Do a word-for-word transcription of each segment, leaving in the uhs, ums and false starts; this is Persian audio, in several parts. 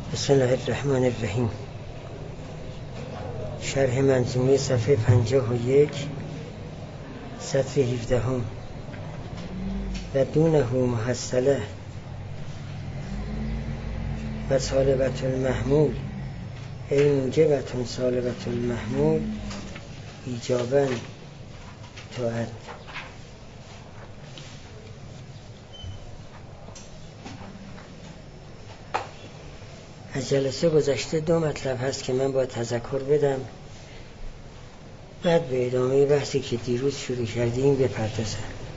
بسم الله الرحمن الرحیم. شرح منظومه صفحه پنجاه و یک سطر هفدهم. و دونه محصله و سالبت المحمول ای موجبت سالبت المحمول ایجابا تعد. از جلسه گذشته دو مطلب هست که من باید تذکر بدم، بعد به ادامه بحثی که دیروز شروع کردیم بپردازم.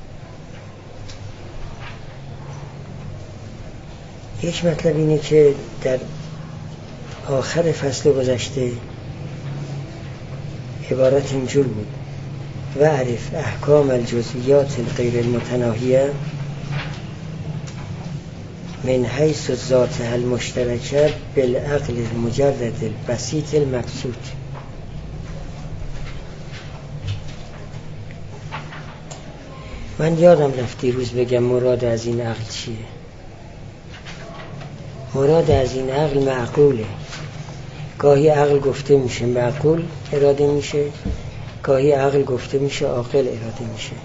یک مطلب اینه که در آخر فصل گذشته عبارت اینجور بود: و عرف احکام الجزئیات الغیر المتناهیه من حیث ذاتها المشترکه بالعقل المجرد البسیط المبسوط. من یادم رفت دیروز بگم مراد از این عقل چیه. مراد از این عقل معقوله. گاهی عقل گفته میشه معقول اراده میشه، گاهی عقل گفته میشه عاقل اراده میشه.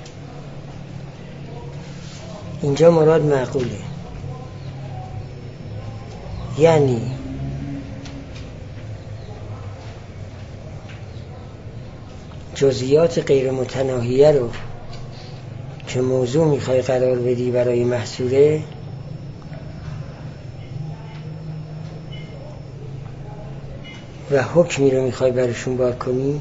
اینجا مراد معقوله، یعنی جزئیات غیر متناهیه رو که موضوع میخوای قرار بدی برای محصوره، و حکمی رو میخوای برشون بار کنی،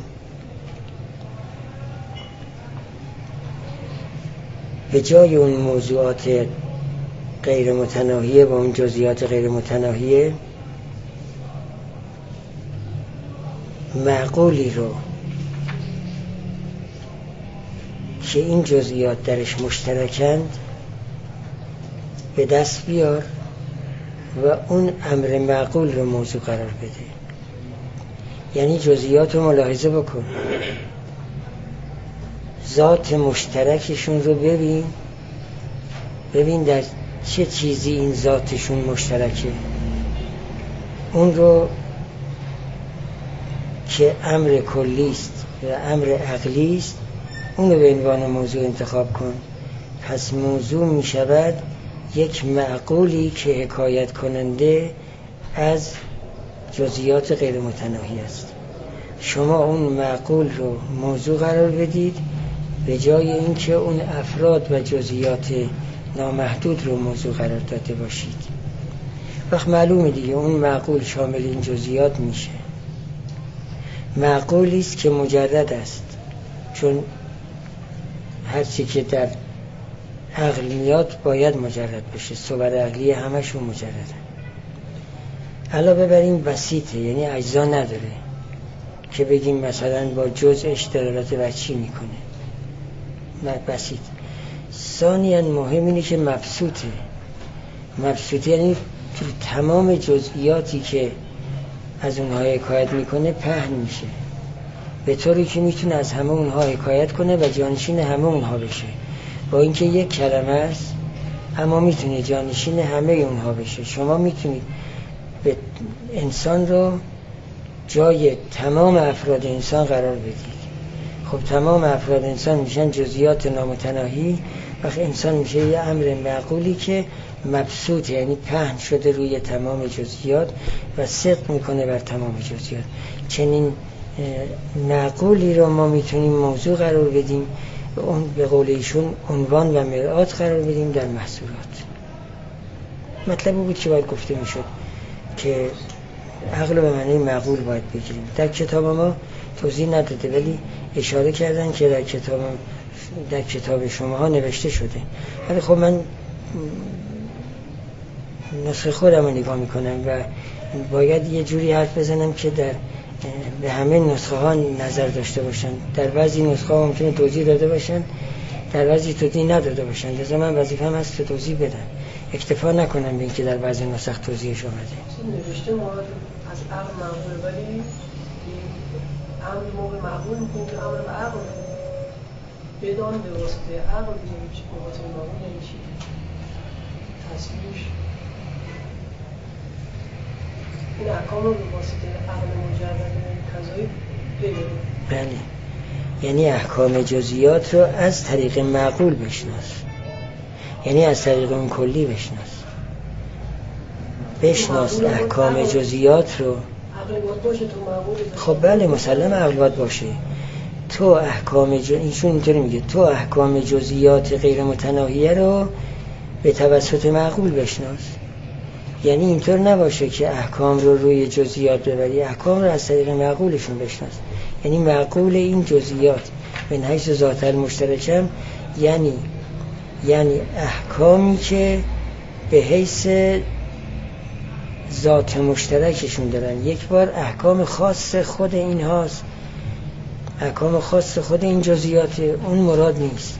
به جای اون موضوعات غیر متناهیه با اون جزئیات غیر متناهیه معقولی رو که این جزئیات درش مشترکند به دست بیار و اون امر معقول رو موضوع قرار بده. یعنی جزئیات رو ملاحظه بکن، ذات مشترکشون رو ببین، ببین در چه چیزی این ذاتشون مشترکه. اون رو که امر کلی است و امر عقلی است اون رو به عنوان موضوع انتخاب کن. پس موضوع می شود یک معقولی که حکایت کننده از جزئیات غیر متناهی است. شما اون معقول رو موضوع قرار بدید به جای اینکه اون افراد و جزئیات نامحدود رو موضوع قرار داده باشید. وقت معلومه دیگه اون معقول شامل این جزئیات میشه. معقولی است که مجرد است، چون هرچی که در عقل میاد باید مجرد بشه. صور عقلی همشون مجرده. علاوه بر این بسیطه، یعنی اجزا نداره که بگیم مثلا با جزءش دلالت بر چی میکنه. بسیط. ثانیاً مهم اینه که مبسوطه. مبسوطه یعنی تمام جزئیاتی که از اونها حکایت میکنه پهن میشه، به طوری که میتونه از همه اونها حکایت کنه و جانشین همه اونها بشه. با اینکه یک کلمه است اما میتونه جانشین همه اونها بشه. شما میتونید به انسان رو جای تمام افراد انسان قرار بدید. خب تمام افراد انسان میشن جزئیات نامتناهی، وقت انسان میشه یه امر معقولی که مبسوط، یعنی پهن شده روی تمام جزئیات و صدق میکنه بر تمام جزئیات. چنین معقولی رو ما میتونیم موضوع قرار بدیم، اون به قول ایشون عنوان و مرآت قرار بدیم در محصولات. مطلبی بود که باید گفته میشد که عقل به معنی معقول باید بگیریم. در کتاب ما توضیح نداده ولی اشاره کردن که در کتاب در کتاب شماها نوشته شده. ولی خب من نسخه خودم رو نگاه میکنم و باید یه جوری حرف بزنم که در به همه نسخه ها نظر داشته باشن. در بعضی نسخه ها ممکنه توضیح داده باشن، در بعضی توضیح نداده باشن. لذا من وظیفه‌م هست که توضیح بدم، اکتفا نکنم به اینکه در بعضی نسخ توضیحش اومده. نوشته مراد از عقل معقول، ولی امر موقع معقول میکنه که امر به عقل بدان به واسطه عقل دیگه میشه به واسطه معقول نمیشه. تصمیمش این احکام رو به واسطه عقل مجرد کذایی بگیریم. بله، یعنی احکام جزئیات رو از طریق معقول بشناس، یعنی از طریق اون کلی بشناس. بشناس احکام جزئیات رو. خب بله مسلم عقل باید باشه. تو احکام ج... اینشون اینطوری میگه تو احکام جزئیات غیر متناهیه رو به توسط معقول بشناس. یعنی اینطور نباشه که احکام رو روی جزئیات ببری، احکام رو از طریق معقولشون بشناس. یعنی معقول این جزئیات من حیث ذات المشترکم، یعنی یعنی احکامی که به حیث ذات مشترکشون دارن. یک بار احکام خاص خود این هاست، احکام خاص خود این جزئیات، اون مراد نیست.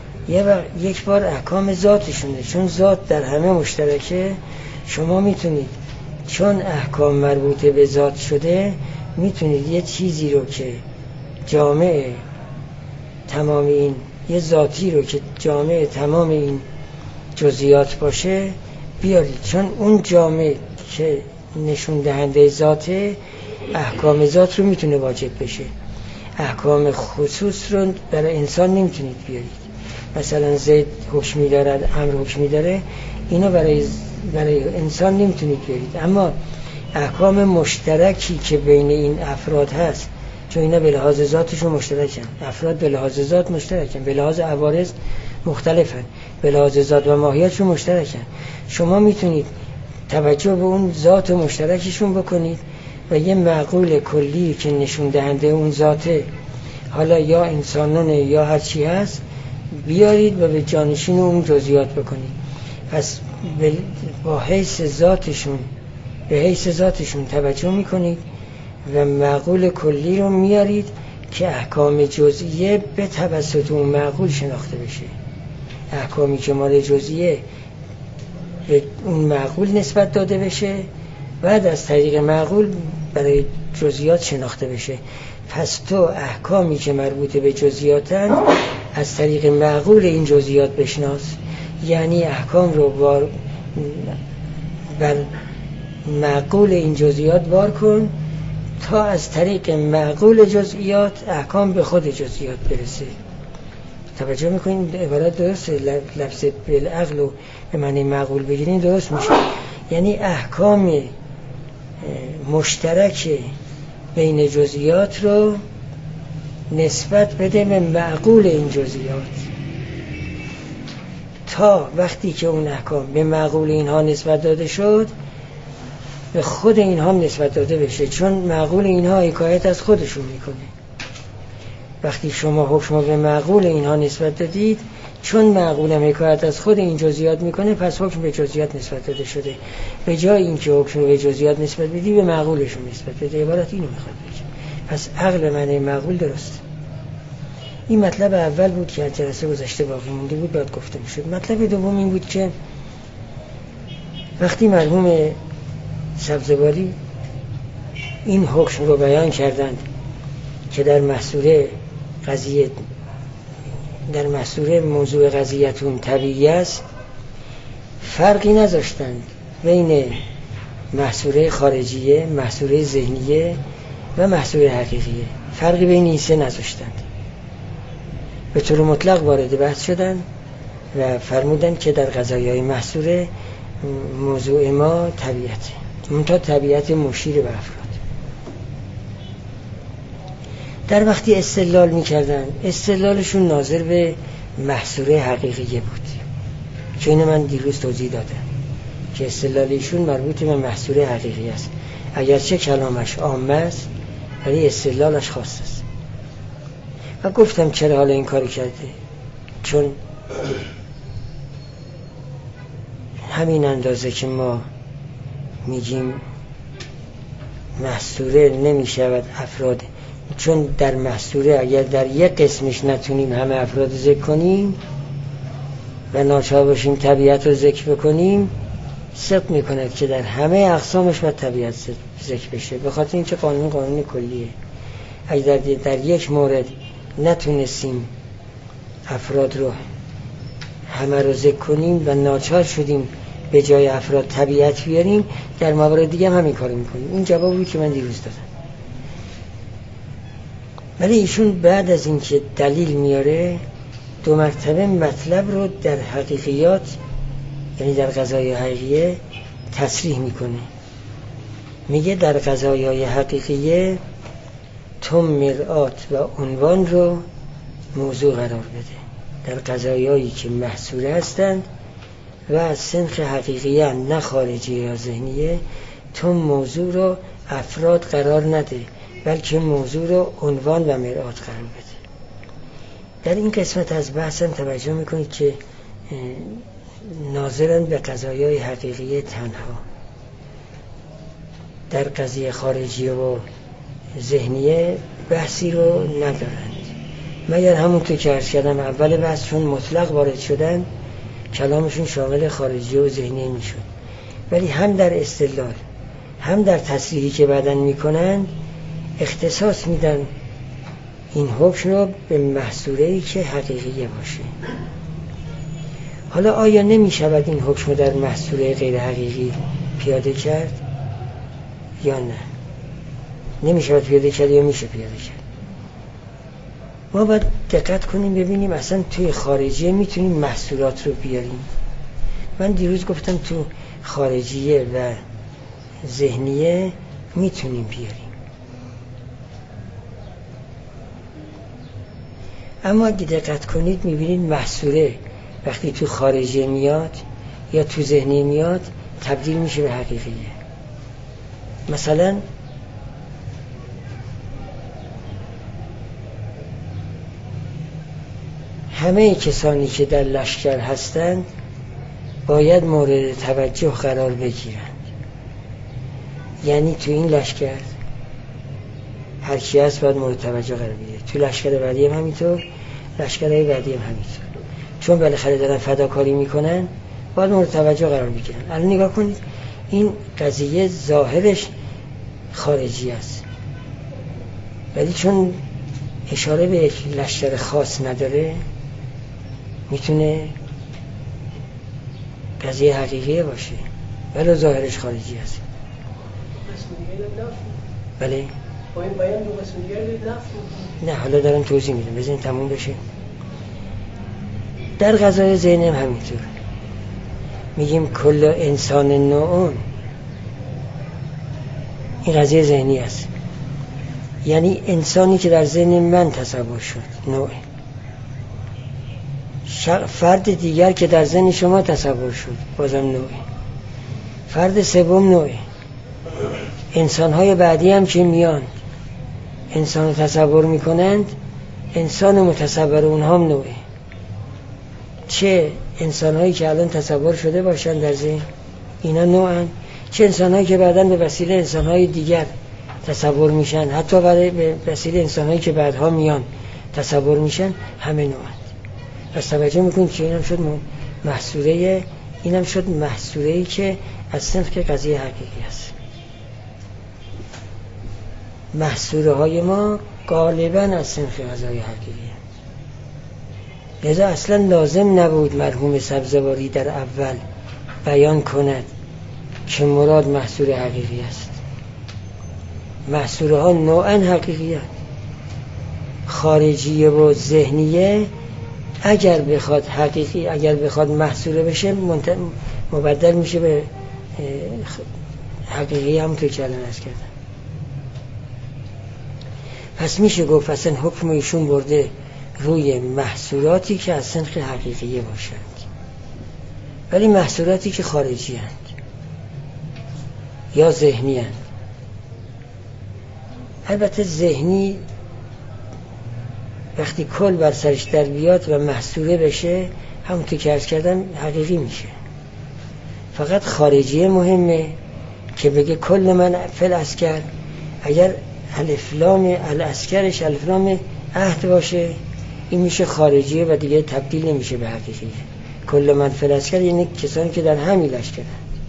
یک بار احکام ذاتشونه، چون ذات در همه مشترکه. شما میتونید چون احکام مربوطه به ذات شده میتونید یه چیزی رو که جامع تمام این، یه ذاتی رو که جامع تمام این جزئیات باشه بیارید، چون اون جامع که نشون دهنده ذاته احکام ذات رو میتونه واجب بشه. احکام خصوص رو برای انسان نمیتونید بیارید. مثلا زید حکمی دارد، امر حکمی داره، اینو برای برای انسان نمیتونید بیارید. اما احکام مشترکی که بین این افراد هست، چون اینا به لحاظ ذاتشون مشترکن، افراد به لحاظ ذات مشترکن، به لحاظ عوارض مختلفن، به لحاظ ذات و ماهیتشون مشترکن. شما میتونید توجه به اون ذات مشترکشون بکنید و یه معقول کلی که نشون دهنده اون ذاته، حالا یا انسانونه یا هر چی هست، بیارید و به جانشین اون جزئیات بکنید. پس با حیث ذاتشون به حیث ذاتشون توجه میکنید و معقول کلی رو میارید که احکام جزئیه به توسط اون معقول شناخته بشه. احکامی که مال جزئیه به اون معقول نسبت داده بشه، بعد از طریق معقول برای جزئیات شناخته بشه. پس تو احکامی که مربوط به جزئیاتن از طریق معقول این جزئیات بشناس. یعنی احکام رو بار بر معقول این جزئیات بار کن تا از طریق معقول جزئیات احکام به خود جزئیات برسه. توجه میکنین عبارت درسته؟ لفظ بالعقل و به معنی معقول بگیرین درست میشه. یعنی احکام مشترک بین جزئیات رو نسبت بده به معقول این جزئیات، تا وقتی که اون احکام به معقول اینها نسبت داده شد به خود اینها نسبت داده بشه، چون معقول اینها حکایت از خودشون میکنه. وقتی شما حکم به معقول اینها نسبت دادید، چون معقولم حکایت از خود این جزئیات میکنه، پس حکم به جزئیات نسبت داده شده. به جای اینکه حکم به جزئیات نسبت بدی، به معقولشون نسبت بده. عبارت اینو میخواد بگه. پس عقل معنی معقول درست. این مطلب اول بود که از جلسه گذشته باقی مونده بود، باید گفته میشد. مطلب دوم این بود که وقتی مرحوم سبزواری این حکم رو بیان کردند که در محصوله قضیه در محصوله موضوع قضیتون طبیعی است، فرقی نذاشتند بین محصوله خارجیه، محصوله ذهنیه و محصوله حقیقیه. فرقی بین این سه نذاشتند. به طور مطلق وارد بحث شدند و فرمودند که در قضایای محصوله موضوع ما طبیعته، منتها طبیعت مشیر به افراد. در وقتی استدلال میکردن، استدلالشون ناظر به محصوله حقیقیه بود که اینو من دیروز توضیح دادم که استدلالشون مربوط به محصوله حقیقی است. اگرچه کلامش عام است ولی استدلالش خاص است. و گفتم چرا حالا این کاری کرده، چون همین اندازه که ما میگیم محصوله نمیشود افراد، چون در محصوله اگر در یک قسمش نتونیم همه افراد ذکر کنیم و ناچار باشیم طبیعت رو ذکر بکنیم، صدق میکند که در همه اقسامش باید طبیعت ذکر بشه. به خاطر اینکه قانون قانون کلیه. اگر در, در یک مورد نتونستیم افراد رو همه رو ذکر کنیم و ناچار شدیم به جای افراد طبیعت بیاریم، در موارد دیگه هم همین کارو میکنیم. این جوابی بود که من دیروز دادم. ولی ایشون بعد از اینکه دلیل میاره دو مرتبه مطلب رو در حقیقیات، یعنی در قضایای حقیقیه تصریح میکنه. میگه در قضایای حقیقیه تو مرآت و عنوان رو موضوع قرار بده. در قضایایی که محصوره هستند و از سنخ حقیقیه نه خارجی یا ذهنیه، تو موضوع رو افراد قرار نده، بلکه موضوع رو عنوان و مرآت قرار بده. در این قسمت از بحثم توجه میکنید که ناظرن به قضایای حقیقیه تنها، در قضیه خارجی و ذهنیه بحثی رو ندارند، مگر همونطور که عرض کردم اول بحث چون مطلق وارد شدن کلامشون شامل خارجی و ذهنی میشد. ولی هم در استدلال هم در تصریحی که بعداً میکنن اختصاص میدن این حکم رو به محصوره‌ای که حقیقیه باشه. حالا آیا نمیشود این حکم رو در محصوره غیر حقیقی پیاده کرد یا نه؟ نمیشود پیاده کرد یا میشه پیاده کرد؟ ما باید دقت کنیم ببینیم اصلا توی خارجیه میتونیم محصولات رو بیاریم. من دیروز گفتم تو خارجیه و ذهنیه میتونیم بیاریم، اما اگه دقت کنید میبینید محصوره وقتی تو خارجیه میاد یا تو ذهنی میاد تبدیل میشه به حقیقیه. مثلا همه کسانی که در لشکر هستند باید مورد توجه قرار بگیرند. یعنی تو این لشکر هر کی هست باید مورد توجه قرار بگیره. تو لشکر بعدی هم همینطور، لشکرهای بعدی هم همینطور. چون بالاخره دارن فداکاری میکنن باید مورد توجه قرار بگیرن. الان نگاه کنید این قضیه ظاهرش خارجی است، ولی چون اشاره به یک لشکر خاص نداره میتونه قضیه حقیقیه باشه ولی ظاهرش خارجی است. بله؟ نه حالا دارم توضیح میدم، بزنید تموم بشه. در قضای ذهن هم همینطور میگیم کل انسان نوعون، این قضیه ذهنی است، یعنی انسانی که در ذهن من تصور شد نوعه، فرد دیگر که در ذهن شما تصور شد بازم نوعه، فرد سوم نوعه، انسان‌های بعدی هم که میان انسان رو تصور میکنند انسان متصور اونها هم نوعه. چه انسان‌هایی که الان تصور شده باشن در ذهن اینا نوعن، چه انسان‌هایی که بعداً به وسیله انسان‌های دیگر تصور میشن، حتی برای به وسیله انسان‌هایی که بعدها میان تصور میشن، همه نوعن. پس توجه میکنید که اینم شد محصوره، اینم شد محصوره‌ای که از صنف قضیه حقیقی است. محصوره های ما غالباً از صنف قضایای حقیقی است. لذا اصلا لازم نبود مرحوم سبزواری در اول بیان کند که مراد محصور حقیقی است. محصوره ها نوعاً حقیقی است. خارجیه و ذهنیه اگر بخواد حقیقی، اگر بخواد محصوره بشه مبدل میشه به حقیقی، همونطور که الان عرض کردم. پس میشه گفت اصلا حکم ایشون برده روی محصولاتی که از صنف حقیقیه باشند، ولی محصولاتی که خارجی هستند یا ذهنی هستند. البته ذهنی وقتی کل بر سرش در بیاد و محصوره بشه همونطور که عرض کردم حقیقی میشه. فقط خارجیه مهمه که بگه کل من فل اسکر، اگر الفلام الاسکرش الفلام عهد باشه این میشه خارجیه و دیگه تبدیل نمیشه به حقیقیه. کل من فل اسکر یعنی کسانی که در همین لشکرن.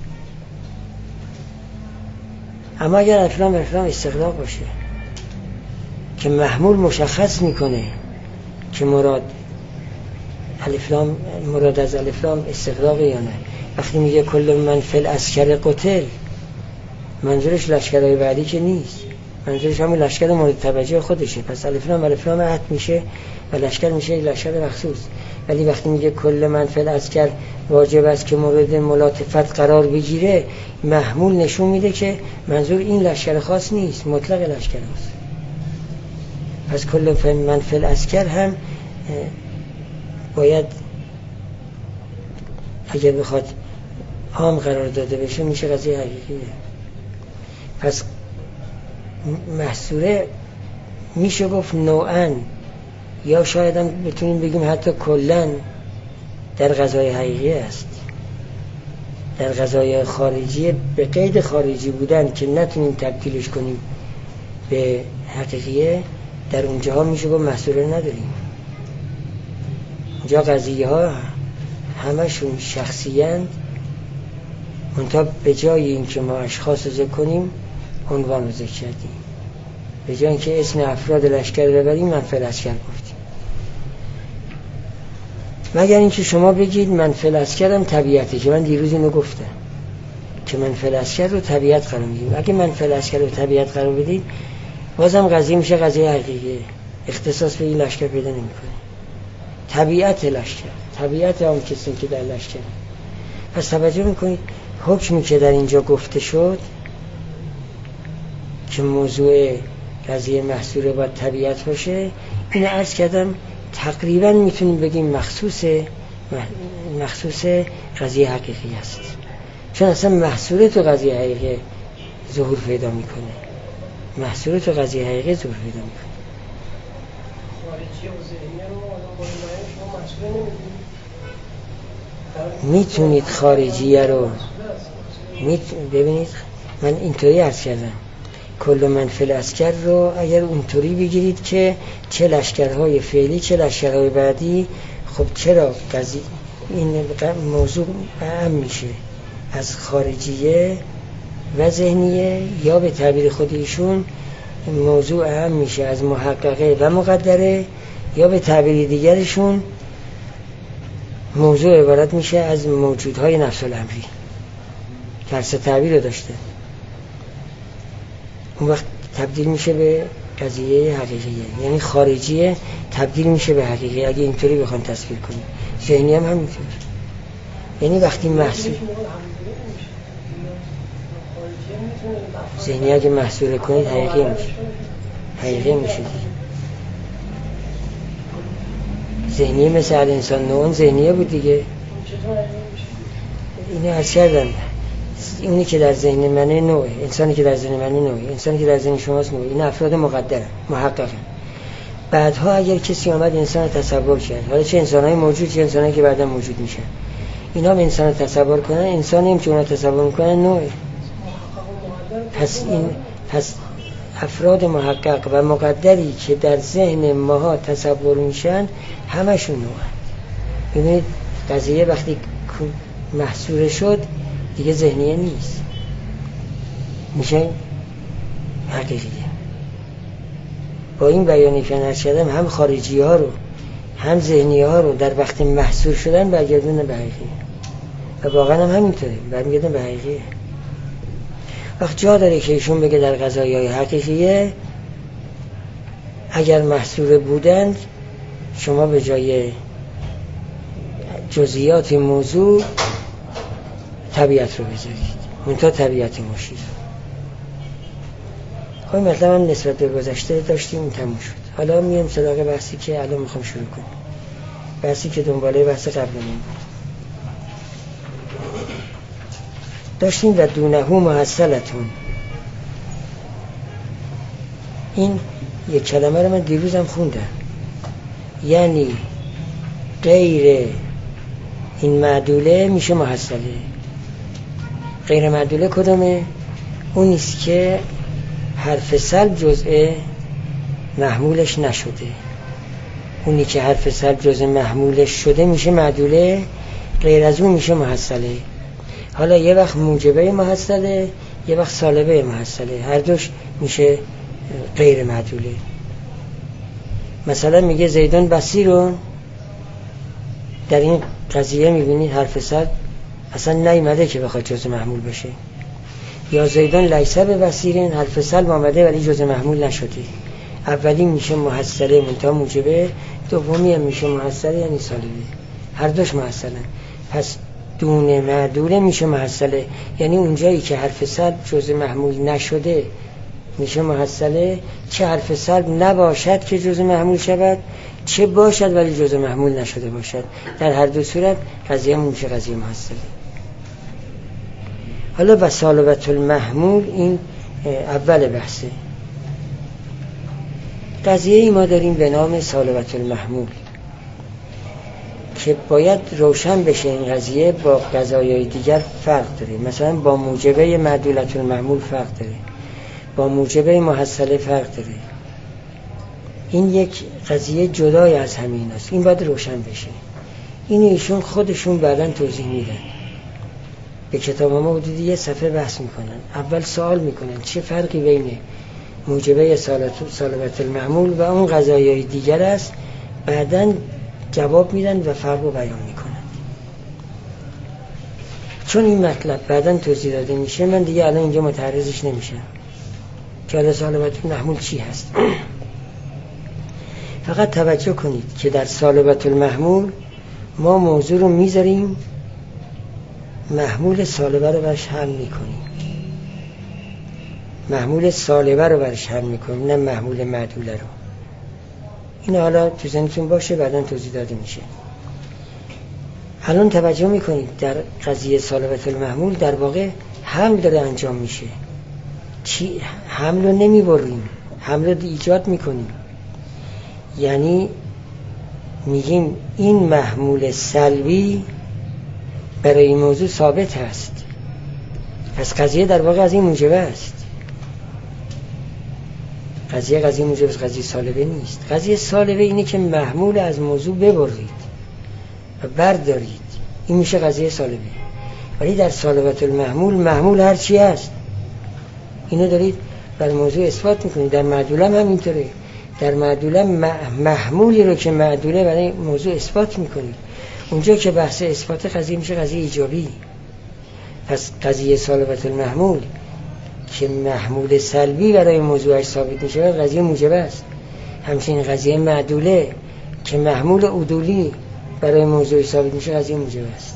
اما اگر الفلام الفلام استغراق باشه که محمول مشخص میکنه که مراد الف لام مراد از الف لام استغراق یا نه؟ وقتی میگه کل من فی العسکر قتل، منظورش لشکرهای بعدی که نیست، منظورش همین لشکر مورد توجه خودشه. پس الف لام الف لام عهد میشه و لشکر میشه لشکر مخصوص. ولی وقتی میگه کل من فی العسکر واجب است که مورد ملاطفت قرار بگیره، محمول نشون میده که منظور این لشکر خاص نیست، مطلق لشکر هست. پس کل من فی العسکر هم باید اگر بخواد عام قرار داده بشه میشه قضیه حقیقیه. پس محصوره میشه گفت نوعاً یا شاید هم بتونیم بگیم حتی کلاً در غذای حقیقی است. در غذای خارجی به قید خارجی بودن که نتونیم تبدیلش کنیم به حقیقیه، در اونجاها میشه گفت محصوره نداریم. اونجا قضیه ها همشون شخصیند، منتها به جای این که ما اشخاص رو ذکر کنیم عنوان رو ذکر کردیم. به جای این که اسم افراد لشکر ببریم من فی العسکر گفتیم. مگر اینکه شما بگید من فی العسکر هم طبیعته، که من دیروز اینو گفتم که من فی العسکر رو طبیعت قرار میدیم. اگه من فی العسکر رو طبیعت قرار بدید بازم قضیه میشه قضیه حقیقیه، اختصاص به این لشکر پیدا نمیکنه. طبیعت لشکر، طبیعت اون کسی که در لشکر. پس توجه میکنید حکمی که در اینجا گفته شد که موضوع قضیه محصوره باید طبیعت باشه، اینو عرض کردم تقریبا میتونیم بگیم مخصوص مخصوص قضیه حقیقی است، چون اصلا محصوره تو قضیه حقیقی ظهور پیدا میکنه. محصوره تو قضیه حقیقی ظهور پیدا میکنه. میتونید خارجیه رو میت... ببینید من اینطوری عرض کردم کل من فی العسکر رو اگر اونطوری بگیرید که چه لشکرهای فعلی چه لشکرهای بعدی، خب چرا قضیه این موضوع اهم میشه از خارجیه و ذهنیه، یا به تعبیر خودشون موضوع اهم میشه از محققه و مقدره، یا به تعبیر دیگرشون موضوع عبارت میشه از موجودهای نفس الامری که هر سه تعبیر رو داشته. اون وقت تبدیل میشه به قضیه حقیقیه، یعنی خارجیه تبدیل میشه به حقیقی اگه اینطوری بخوام تصویر کنیم. ذهنی هم همینطور، یعنی وقتی محصول ذهنی اگه محصول کنید حقیقی میشه، حقیقی میشه. ذهنی مثل انسان نوعان ذهنیه بود دیگه. اینو عرض کردم، اونی که در ذهن منه نوعه، انسانی که در ذهن منه نوعه، انسانی که در ذهن شماست نوعه. این افراد مقدره، محققه. بعدها اگر کسی آمد انسان رو تصور کرد، حالا چه انسان‌های موجود چه انسان‌هایی که بعدا موجود میشن، اینا به انسان رو تصور کنن، انسانی هم که اونا تصور میکنن نوعه. پس این پس افراد محقق و مقدری که در ذهن ماها تصور میشن همشون نوعه. ببینید قضیه وقتی محصور شد دیگه ذهنیه نیست، میشه حقیقیه. با این بیانی که نرس کردم هم خارجی ها رو هم ذهنی ها رو در وقت محصور شدن برگردن به حقیقیه و واقعا هم همینطوره، برمیگردن به حقیقیه. وقت جا داره که ایشون بگه در قضایی های حقیقیه اگر محصور بودند شما به جای جزئیات موضوع طبیعت رو بذارید، منتها طبیعت مشیر. خب مطلب هم نسبت به گذشته داشتیم، تموم شد. حالا میام سراغ بحثی که الان میخوام شروع کنم، بحثی که دنباله بحث قبلمون بود. داشتیم و دونهو محصلتون. این یک کلمه رو من دیروزم خوندم، یعنی غیر این معدوله میشه محصله. غیر معدوله کدومه؟ اونیست که حرف سلب جزء محمولش نشده. اونی که حرف سلب جزء محمولش شده میشه معدوله، غیر از اون میشه محصله. حالا یه وقت موجبه محصله یه وقت سالبه محصله، هر دوش میشه غیر معدوله. مثلا میگه زیدون بصیرون، در این قضیه میبینید حرف سلب اصلا نیامده که بخواد جزء محمول بشه. یا زیدان لیس ببصیر، حرف سلب آمده ولی جزء محمول نشده. اولی میشه محصله منتها موجبه، دومی هم میشه محصله یعنی سالبه، هر دوش محصلن. پس دون معدوله میشه محصله، یعنی اونجایی که حرف سلب جزء محمول نشده میشه محصله، چه حرف سلب نباشد که جزء محمول شود، چه باشد ولی جزء محمول نشده باشد، در هر دو صورت قضیه میشه قضیه محصله. حالا و سالبت المحمول این اول بحثه. قضیه ای ما داریم به نام سالبت المحمول که باید روشن بشه این قضیه با قضایای دیگر فرق داره. مثلا با موجبه معدولت المحمول فرق داره، با موجبه محصله فرق داره. این یک قضیه جدای از همین است، این باید روشن بشه. این ایشون خودشون بعداً توضیح میدن. به کتاب ما حدودی یه صفحه بحث میکنن. اول سوال میکنن چه فرقی بین موجبه سالبت المحمول و اون قضایای دیگر است، بعداً جواب میدن و فرق رو بیان میکنن. چون این مطلب بعداً توضیح داده میشه من دیگه الان اینجا متعرضش نمیشم که الان سالبت المحمول چی هست. فقط توجه کنید که در سالبت المحمول ما موضوع رو میذاریم، محمول سالبه رو برش حل میکنیم، محمول سالبه رو برش حل میکنیم، نه محمول معدوله رو. این حالا تو ذهنتون باشه، بعداً توضیح داده میشه. الان توجه میکنید در قضیه سالبت المحمول در واقع حمل داره انجام میشه. چی؟ حمل رو نمیبریم، حمل رو ایجاد میکنیم. یعنی میگیم این محمول سلبی برای این موضوع ثابت هست، پس قضیه در واقع از این موجبه است. قضیه قضیه موجبه است، قضیه سالبه نیست. قضیه سالبه اینه که محمول از موضوع ببرید و بردارید، این میشه قضیه سالبه. ولی در سالبت المحمول محمول هر چی هست اینو دارید بر موضوع اثبات میکنید. در معدوله هم همینطوره، در معدوله محمولی رو که معدوله برای موضوع اثبات میکنید. اونجا که بحث اثبات قضیه میشه قضیه ایجابی. پس قضیه سالبت المحمول که محمول سلبی برای موضوعش ثابت میشه قضیه موجبه است. همچنین قضیه معدوله که محمول عدولی برای موضوع ثابت میشه قضیه موجبه است.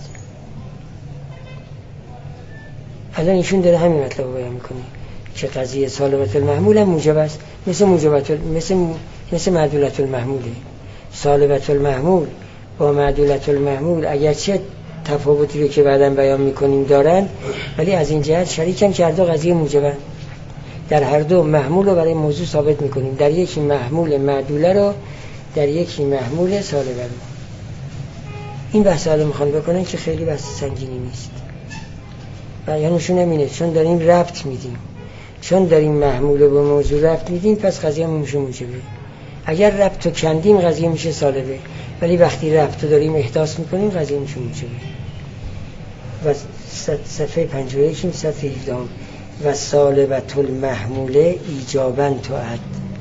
الان ایشون داره همین مطلب رو بیان میکنه که قضیه سالبت المحمول هم موجبه است، مثل موجبت مثل مثل معدولت المحموله. سالبت المحمول با معدولت المحمول اگرچه تفاوتی رو که بعداً بیان میکنیم دارن، ولی از این جهت شریکن که هر دو قضیه موجبه. در هر دو محمول رو برای موضوع ثابت میکنیم، در یکی محمول معدوله رو، در یکی محمول سالبه رو. این بحث رو میخوان بکنن که خیلی بحث سنگینی نیست. بیانشون همینه، چون داریم ربط میدیم، چون داریم محمول رو به موضوع ربط میدیم، پس قضیه میشه موجبه. اگر ربط رو کندیم قضیه میشه سالبه، ولی وقتی ربط رو داریم احداث میکنیم قضیه میشه موجبه. و صفحه پنجاه و یک صفحه هفده و سالبت المحموله ایجاباً تعد.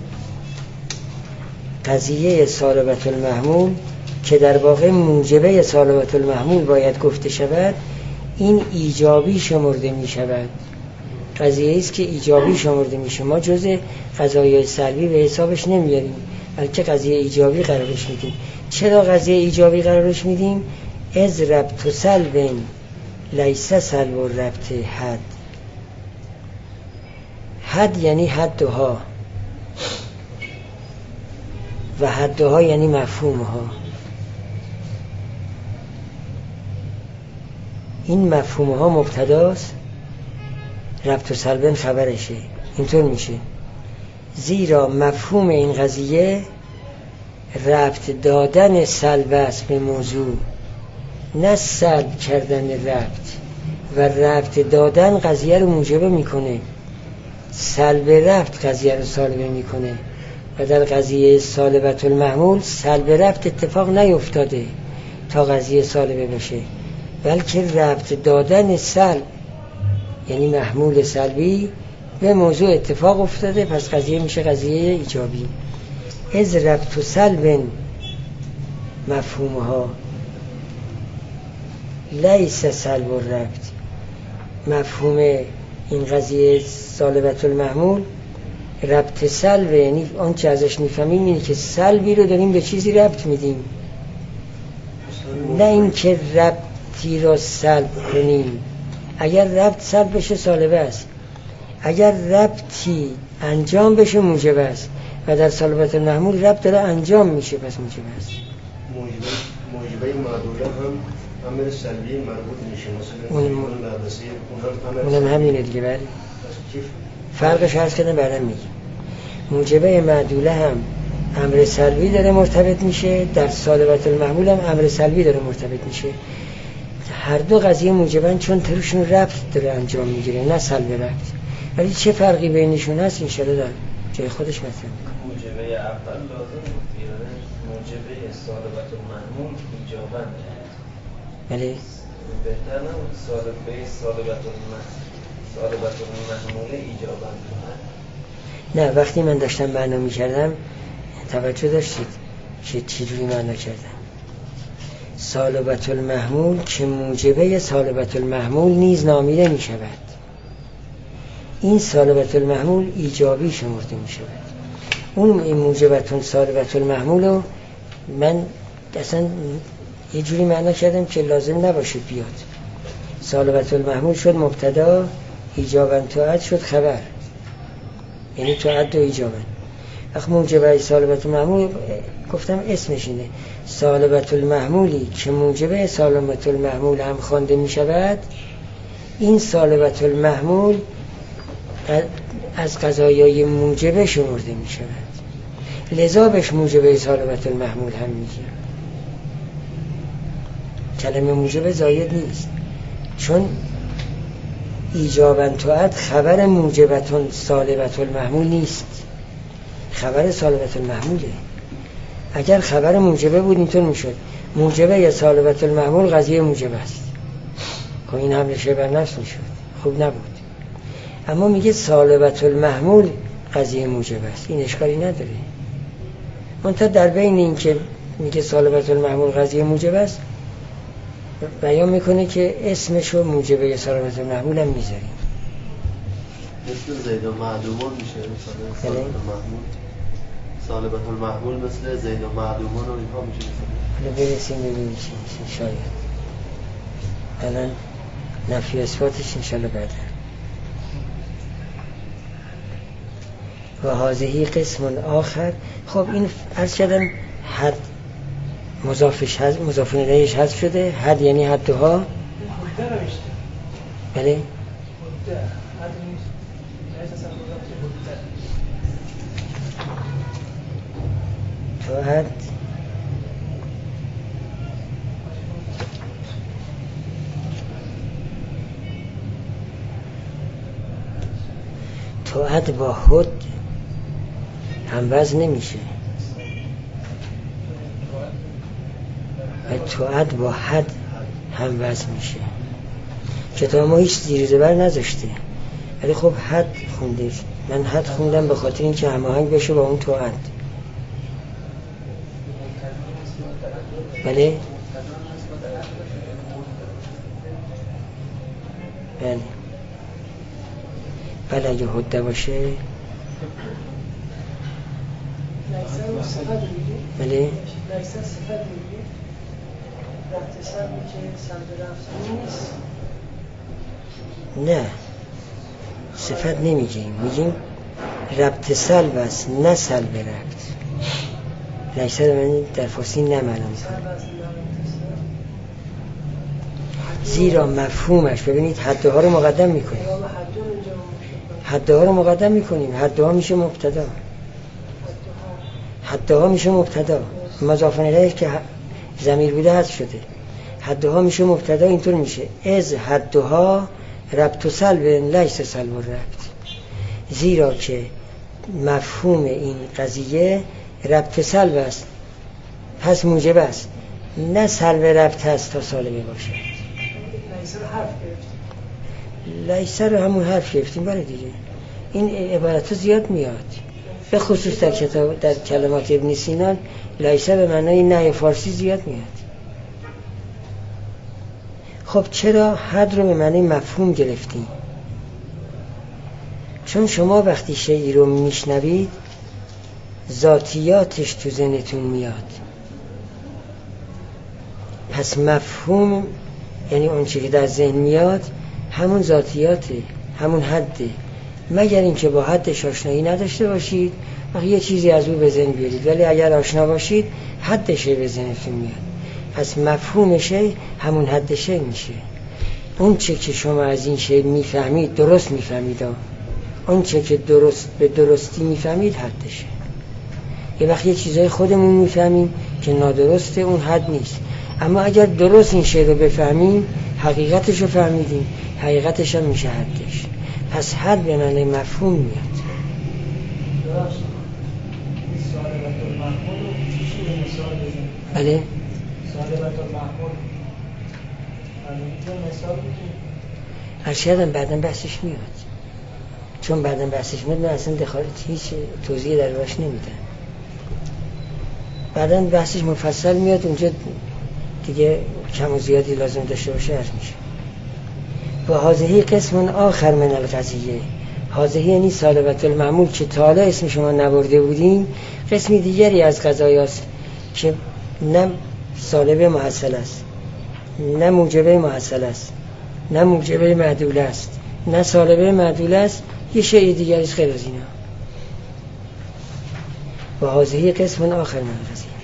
قضیه سالبت المحمول که در واقع موجبه سالبت المحمول باید گفته شود، این ایجابی شمرده می شود. قضیه است که ایجابی شمرده می شود. ما جزء قضایای سلبی به حسابش نمیاریم، بلکه قضیه ایجابی قرارش میدیم. چرا قضیه ایجابی قرارش میدیم؟ از ربط و سلب لیس سلب و ربط حد. حد یعنی حدها و حدها یعنی مفهومها. این مفهومها مبتداست، ربط و سلبن خبرشه. اینطور میشه زیرا مفهوم این قضیه ربط دادن سلب است به موضوع، نه سلب کردن ربط. و ربط دادن قضیه رو موجبه میکنه، سلب ربط قضیه رو سالبه میکنه. و در قضیه سالبت المحمول سلب ربط اتفاق نیفتاده تا قضیه سالبه بشه، بلکه ربط دادن سلب یعنی محمول سلبی به موضوع اتفاق افتاده، پس قضیه میشه قضیه ایجابی. از ربط و سلب مفهومها لیس سلب الربط. مفهوم این قضیه سالبة المحمول ربط سلب، یعنی آن چه ازش میفهمیم اینه که سلبی رو داریم به چیزی ربط میدیم، نه این که ربطی رو سلب کنیم. اگر ربط سلب بشه سالبه است، اگر ربطی انجام بشه موجب است، و در سالبة المحمول ربط داره انجام میشه پس موجب است. موجبه معدوله هم عمل سلبی مربوط میشه، مثلا اون اون مدرسه اونم اونم همینه دیگه. بله فرقش هست که بعدا میگیم. موجبه معدوله هم امر سلبی داره مرتبط میشه، در سالبة المحمول هم امر سلبی داره مرتبط میشه. هر دو قضیه موجبن چون ترشون ربط داره انجام میگیره، نه سلب ربط. ولی چه فرقی بینشون هست انشاءالله در جای خودش مطرح میکنه. موجبه اول لازم مطیره موجبه سالبة المحمول ایجابن. بله بهتر نمود سالبه سالبة المحمول سالبة المحمول ایجابن. نه وقتی من داشتم معنا میکردم توجه داشتید که چجوری معنا کردم. سالبة المحمول که موجبه سالبة المحمول نیز نامیده می شود. این سالبة المحمول ایجابی شمرده می شود. اون این موجبتون سالبة المحمول رو من اصلا یه جوری معنا کردم که لازم نباشه بیاد. سالبة المحمول شد مبتدا، ایجاباً توعد شد خبر، یعنی توعد و ایجاباً. اخ موجبه سالبة المحمول گفتم اسمش اینه سالبة المحمولی که موجبه سالبة المحمول هم خوانده می شود. این سالبة المحمول از قضایای موجبه شمرده می شود، لذا بهش موجبه سالبة المحمول هم میگیم. کلمه موجبه زاید نیست، چون ایجاباً توعد خبر موجبتون سالبة المحمول نیست، خبر سالبة المحموله. اگر خبر موجبه بود اینطور میشد موجبه یا سالبة المحمول قضیه موجبه است، که این حمله شه بر نفس میشد، خوب نبود. اما میگه سالبة المحمول قضیه موجبه است، این اشکالی نداره. منتها در بین این که میگه سالبة المحمول قضیه موجبه است بیان میکنه که اسمشو موجبه یا سالبة المحمول هم میذاریم. مثل زید و معدومان میشه مثلا سالبة المحمول. سالبة المحمول مثل زید و معدومان و اینها میشه مثلا. حالا برسیم ببینیم چی میشه شاید. الان نفی اثباتش انشالله بعد. و هذه قسم آخر. خب این عرض کردم حد مضافش هست، مضاف الیهش حذف شده. حد یعنی حدها. بله تو حد تو حد با حد هموز نمیشه و تو حد با حد هموز میشه. کتاب ما هیچ زیر زبر نذاشته، ولی خب حد خونده. من حد خوندم به خاطر اینکه هماهنگ بشه با اون تو حد. بله بله بله اگه حده باشه بله نه صفت نمیگیم، میگیم ربط سلب است نه سلب ربط. لیسه من در فارسی نمعنم، زیرا مفهومش ببینید حده ها رو مقدم میکنیم، حده ها رو مقدم میکنیم. حده ها میشه مبتدا، حده ها میشه مبتدا، مضاف الیه که ضمیر بوده حذف شده. حده ها میشه مبتدا، اینطور میشه از حده ها ربط و سلب لیس سلب و ربط. زیرا که مفهوم این قضیه ربط سلب است پس موجب است، نه سلب ربط است تا سالمه باشه. لیسه رو همون حرف گرفتیم. بله دیگه این عبارت زیاد میاد، به خصوص در کتاب در کلمات ابن سینا لیسه به معنای نه فارسی زیاد میاد. خب چرا حد رو به معنی مفهوم گرفتیم؟ چون شما وقتی شیعی رو میشنوید ذاتیاتش تو ذهنتون میاد، پس مفهوم یعنی اون چیزی که در ذهن میاد همون ذاتیاته، همون حده، مگر اینکه با حدش آشنایی نداشته باشید و یه چیزی از او به ذهن بیارید، ولی اگر آشنا باشید حدشه به ذهنتون میاد، پس مفهومشه همون حدشه میشه. اون چه که شما از این شی میفهمید درست میفهمید، اون چه که درست به درستی میفهمید حدشه. یه وقت یه چیزای خودمون میفهمیم که نادرسته، اون حد نیست، اما اگر درست این شی رو بفهمیم حقیقتش رو فهمیدیم، حقیقتش هم میشه حدش. پس حد به معنی مفهوم میاد. درست. سالبت المحمول رو چی به مثال بزنیم؟ بله؟ سالبت المحمول این مثال بزنیم؟ ارشدم بعداً بحثش میاد، چون بعداً بحثش میاد من اصلا دخالت هیچ توضیح در باش نمیدم. بعداً بحثش مفصل میاد، اونجا دیگه کم و زیادی لازم داشته باشه عرض میشه. و هذه قسم آخر من القضیه، هذه یعنی سالبت المعمول که تا حالا اسم شما نبرده بودیم، قسمی دیگری از قضایاست که نه سالبه محصل است، نه موجبه محصل است، نه موجبه معدول است، نه سالبه معدول است، یه شیء دیگری است غیر از اینا. و هذه قسم آخر من القضیه.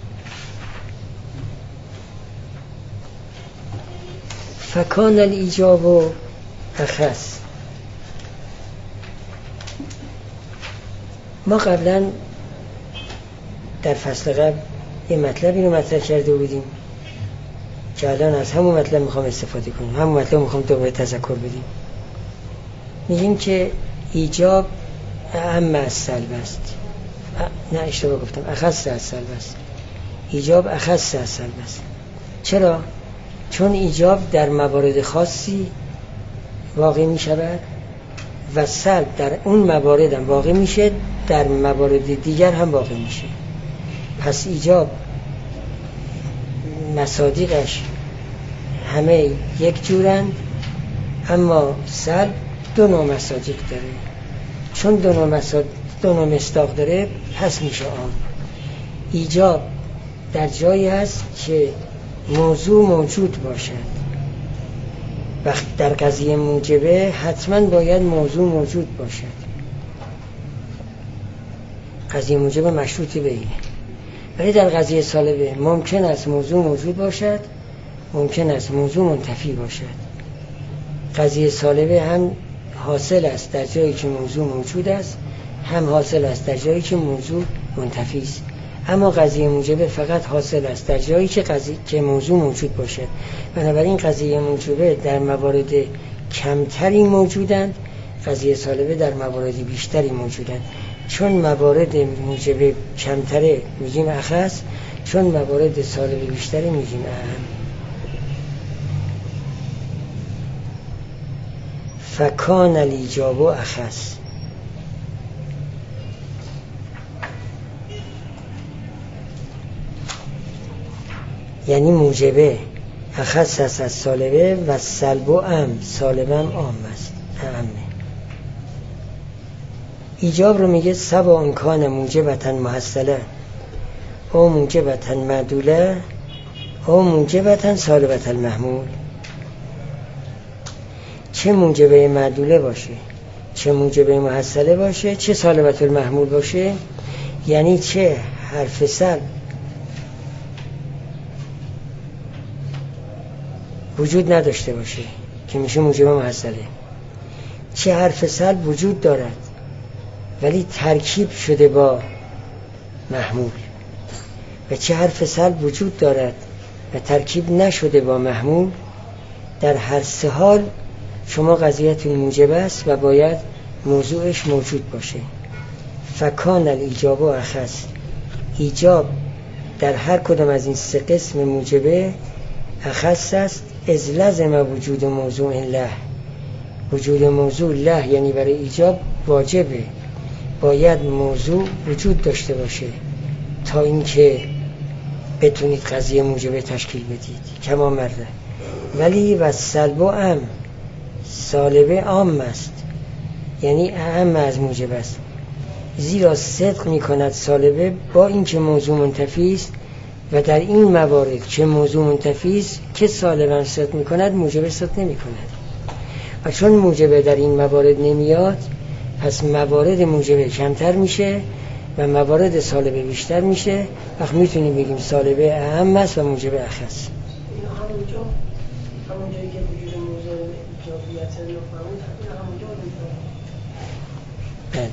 فکان الایجاب و اخص. ما قبلا در فصل قبل یه مطلبی رو مطرح کرده بودیم که الان از همون مطلب میخوام استفاده کنیم، همون مطلب میخوام دوباره تذکر بدیم. میگیم که ایجاب اعم از سلب است، نه اشتباه گفتم، اخص از سلب است. ایجاب اخص از سلب است. چرا؟ چون ایجاب در موارد خاصی واقع می شود و سلب در اون موارد هم واقع میشه، در موارد دیگر هم واقع میشه. پس ایجاب مصادیقش همه یک جورند، اما سلب دو نوع مصادیق داره. چون دو نوع مصادیق دو نوع مصداق داره پس میشه آن. ایجاب در جایی هست که موضوع موجود باشد، وقت در قضیه موجبه حتما باید موضوع موجود باشد. قضیه موجبه مشروطی به اینه، ولی در قضیه سالبه ممکن است موضوع موجود باشد، ممکن است موضوع منتفی باشد. قضیه سالبه هم حاصل است در جایی که موضوع موجود است، هم حاصل است در جایی که موضوع منتفی است. اما قضیه موجبه فقط حاصل است در جایی که قضیه که موضوع موجود باشد. بنابراین قضیه موجبه در موارد کمتری موجودند، قضیه سالبه در موارد بیشتری موجودند. چون موارد موجبه کمتره میگیم اخص، چون موارد سالبه بیشتری میگیم اهم. فکان الایجاب اخص. یعنی موجبه اخص است از سالبه و سلب و ام، سالبه هم عام است، اعمه. ایجاب رو میگه سبا امکان موجبتن محصله او موجبتن معدوله او موجبتن سالبتن محمول. چه موجبه معدوله باشه، چه موجبه محصله باشه، چه سالبت المحمول باشه، یعنی چه حرف سلب وجود نداشته باشه که میشه موجبه محصله، چه حرف سلب وجود دارد ولی ترکیب شده با محمول، و چه حرف سلب وجود دارد و ترکیب نشده با محمول. در هر سه حال شما قضیتون موجب است و باید موضوعش موجود باشه. فکان الایجاب و اخص. ایجاب در هر کدام از این سه قسم موجبه اخص است، از لازم وجود موضوع له. وجود موضوع له یعنی برای ایجاب واجبه، باید موضوع وجود داشته باشه تا اینکه بتونید قضیه موجبه تشکیل بدید. کما مرده ولی و سلب ام، سالبه عام است، یعنی اعم از موجب است، زیرا صدق می کند سالبه با اینکه موضوع منتفی است و در این موارد که موضوع منتفی است که سالبا صدق می کند موجب صدق نمی کند و چون موجبه در این موارد نمیاد پس موارد موجبه کمتر میشه و موارد سالبه بیشتر میشه. وقت میتونیم بگیم سالبه اهم است و موجبه اخص. اینا همونجا همونجایی که وجود موضوع ایجابیت نفهمون اینا همونجا رو بله.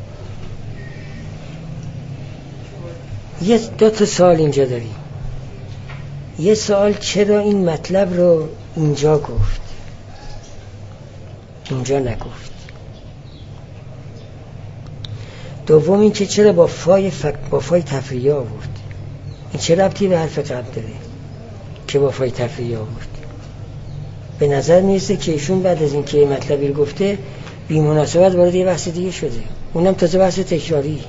یه دو تا سوال اینجا داریم. یه سوال چرا این مطلب رو اینجا گفت اینجا نگفت؟ دوم این که چرا با فای فک با فای تفریعی آورد؟ این چه ربطی به حرف قبل داره که با فای تفریعی آورد؟ به نظر میرسه که ایشون بعد از اینکه مطلبی رو گفته بی مناسبت وارد یه بحث دیگه شده، اونم تازه بحث تکراری.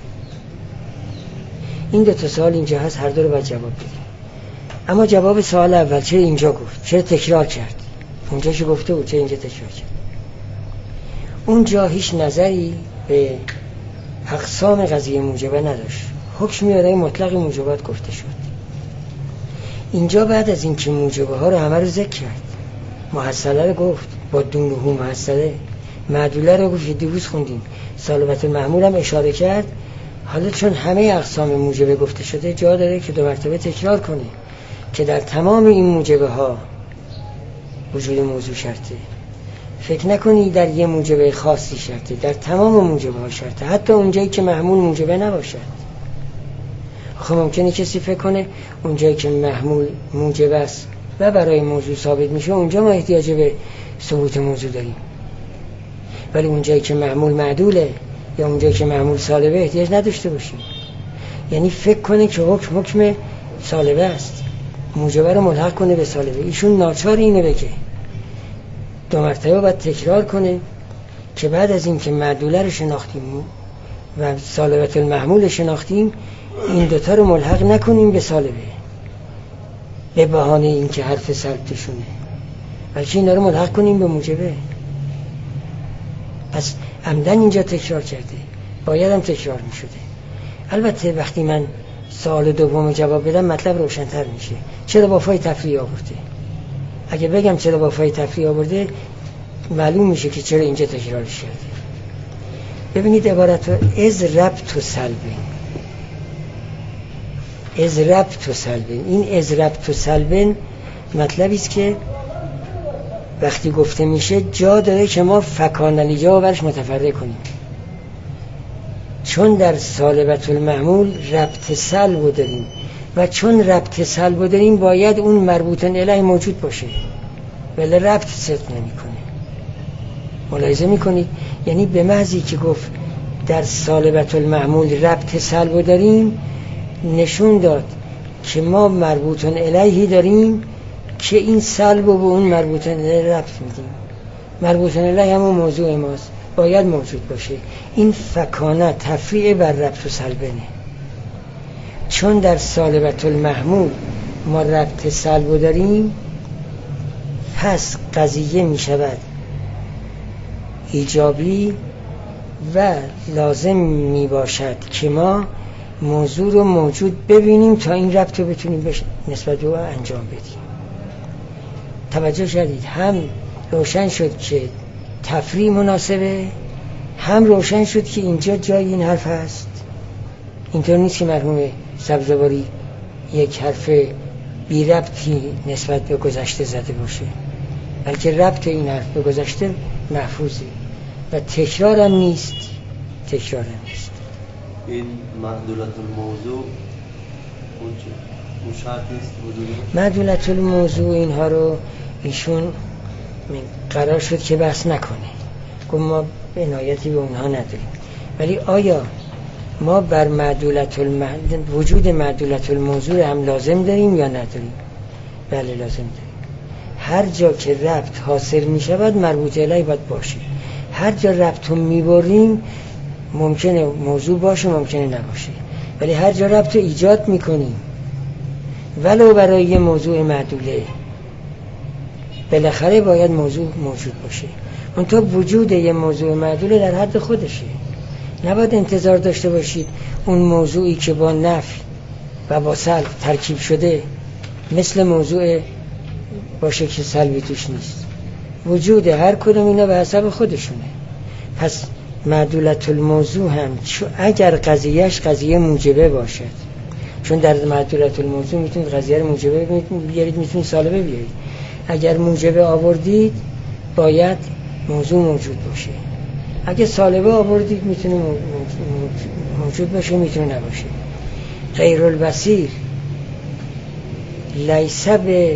این دو تا سوال اینجا هست، هر دو رو باید جواب بدیم. اما جواب سوال اول چرا اینجا گفت؟ چرا تکرار کرد؟ اونجا چه گفته بود؟ چرا اینجا تکرار کرد؟ اونجا هیچ نظری به اقسام قضیه موجبه نداشت، حکم میاره مطلق موجبات گفته شد. اینجا بعد از اینکه موجبه ها رو همه رو ذکر کرد، محصله رو گفت با دونه محصله، معدوله رو گفت، دیروز خوندیم، سالبت المحمول هم اشاره کرد. حالا چون همه اقسام موجبه گفته شده جا داره که دو مرتبه تکرار کنه که در تمام این موجبه ها وجود موضوع شرطه. فکر نکنی در یه موجبه خاصی شرطه، در تمام موجبه ها شرطه، حتی اونجایی که محمول موجبه نباشد. خب ممکنه کسی فکر کنه اونجایی که محمول موجبه است و برای موضوع ثابت میشه اونجا ما احتیاج به ثبوت موضوع داریم، ولی اونجایی که محمول معدوله یا اونجایی که محمول سالبه احتیاج نداشته باشیم. یعنی فکر کنه که حکم حکم سالبه است، موجبه رو ملحق کنه به سالبه. ایشون ناچار اینه بگه، دو مرتبه باید تکرار کنه که بعد از این که معدوله رو شناختیم و سالبت المحمول شناختیم این دوتا رو ملحق نکنیم به سالبه به بهانه این که حرف سلب توشونه، بلکه اینا رو ملحق کنیم به موجبه. پس عمدن اینجا تکرار کرده، باید هم تکرار می شده. البته وقتی من سوال دوم جواب بدم مطلب روشن‌تر میشه. چرا با فای تفریعی آورده؟ اگه بگم چرا با فای تفریعی آورده معلوم میشه که چرا اینجا تکرارش کرده. ببینید عبارت رو از ربط و سلبه، از ربط و سلبه. این از ربط و سلبه مطلبی است که وقتی گفته میشه جا داره که ما فکانلی جا برش متفرق کنیم، چون در سالبت المحمول ربط سلب داریم و چون ربط سلب داریم باید اون مربوطن الیه موجود باشه، ولی ربط صدق نمی کنه. ملاحظه میکنید؟ یعنی به محضی که گفت در سالبت المحمول ربط سلب داریم نشون داد که ما مربوطن الیهی داریم که این سلب و به اون مربوطن الیه ربط میدیم. مربوطن الیه همون موضوع ماست، باید موجود باشه. این فکانه تفریع بر ربط و سلبنه. چون در سالبت المحمول ما ربط سلب داریم پس قضیه می شود ایجابی و لازم می باشد که ما موضوع رو موجود ببینیم تا این ربط رو بتونیم بش... نسبت به انجام بدیم. توجه شدید؟ هم روشن شد که تفریع مناسبه، هم روشن شد که اینجا جای این حرف هست. اینطور نیست که مرحوم سبزواری یک حرف بی ربطی نسبت به گذشته زده باشه، بلکه ربط این حرف به گذشته محفوظه و تکرار هم نیست. تکرار هم نیست. این معدولت الموضوع اون شرط نیست وجوده؟ معدولت الموضوع اینها رو ایشون قرار شد که بحث نکنه، گفت ما عنایتی به اونها نداریم. ولی آیا ما بر معدولت الم... وجود معدولت الموضوع هم لازم داریم یا نداریم؟ بله لازم داریم. هر جا که ربط حاصل می شود مربوط الیه باید باشه. هر جا ربط رو می بریم ممکنه موضوع باشه ممکنه نباشه، ولی هر جا ربط رو ایجاد می کنیم ولو برای یه موضوع معدوله بالاخره باید موضوع موجود باشه. اون تو وجود یه موضوع معدول در حد خودشه، نباید انتظار داشته باشید اون موضوعی که با نفی و با سلب ترکیب شده مثل موضوع باشه که سلبی توش نیست. وجود هر کدوم اینا به حسب خودشونه. پس معدولت الموضوع هم اگر قضیهش قضیه موجبه باشد، چون در معدولت الموضوع میتونید قضیه رو موجبه بیارید، میتونید سالبه بیارید. اگر موجبه آوردید باید موضوع موجود باشه. اگه سالبه آوردید میتونه موجود باشه، میتونه نباشه. غیر البصیر لیسه به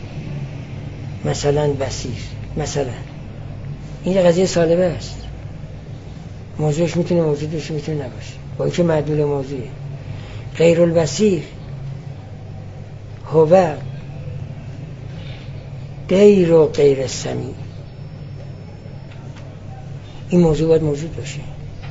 مثلا بصیر، مثلا این قضیه سالبه است، موضوعش میتونه موجود باشه میتونه نباشه، با اینکه معدول موضوعه. غیر البصیر هو غیر و غیر سمیع، این موضوع باید موجود باشه.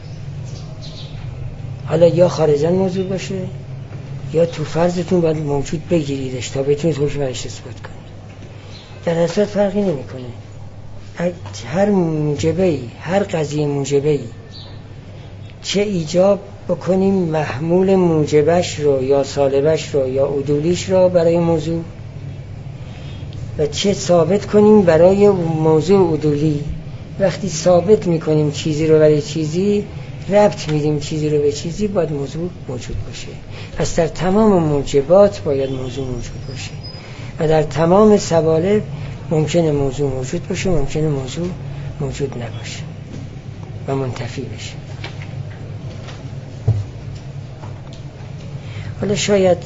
حالا یا خارجاً موجود باشه یا تو فرضتون باید موجود بگیریدش تا بتونید حکم برش اثبات کنید. در اصل فرقی نمی کنه. هر موجبه‌ای، هر قضیه موجبه‌ای چه ایجاب بکنیم محمول موجبش رو یا سالبش رو یا عدولیش رو برای موضوع و چه ثابت کنیم برای موضوع عدولی. وقتی ثابت میکنیم چیزی رو برای چیزی، ربط میدیم چیزی رو به چیزی، باید موضوع موجود باشه. پس در تمام موجبات باید موضوع موجود باشه و در تمام سوالب ممکنه موضوع موجود باشه، ممکنه موضوع موجود نباشه و منتفی بشه. حالا شاید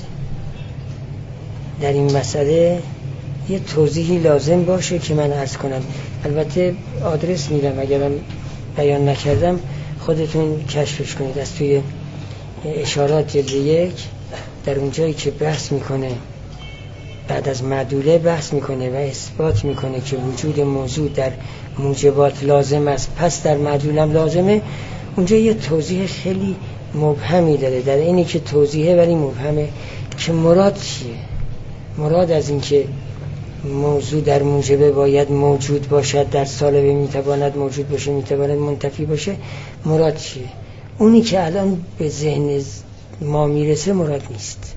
در این مسئله یه توضیحی لازم باشه که من عرض کنم. البته آدرس میدم، اگرم بیان نکردم خودتون کشفش کنید. از توی اشارات جلد یک در اونجایی که بحث میکنه، بعد از معدوله بحث میکنه و اثبات میکنه که وجود موضوع در موجبات لازم است، پس در معدولم لازمه. اونجا یه توضیح خیلی مبهمی داره، در اینی که توضیحه ولی مبهمه که مراد چیه. مراد از این که موضوع در موجبه باید موجود باشد، در سالبه میتواند موجود باشه، میتواند منتفی باشه، مراد چیه؟ اونی که الان به ذهن ما میرسه مراد نیست،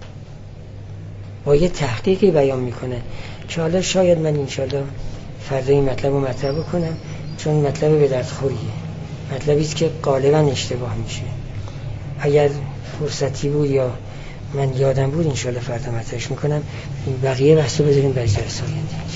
با یه تحقیقی بیان میکنه که حالا شاید من انشالله فردا این مطلب رو مطرح بکنم، چون مطلب به درد خوریه، مطلبیست که غالبا اشتباه میشه. اگر فرصتی بود یا من یادم بود انشالله فردا مطرحش میکنم. بقیه بحثو بذاریم برای جلسه آینده.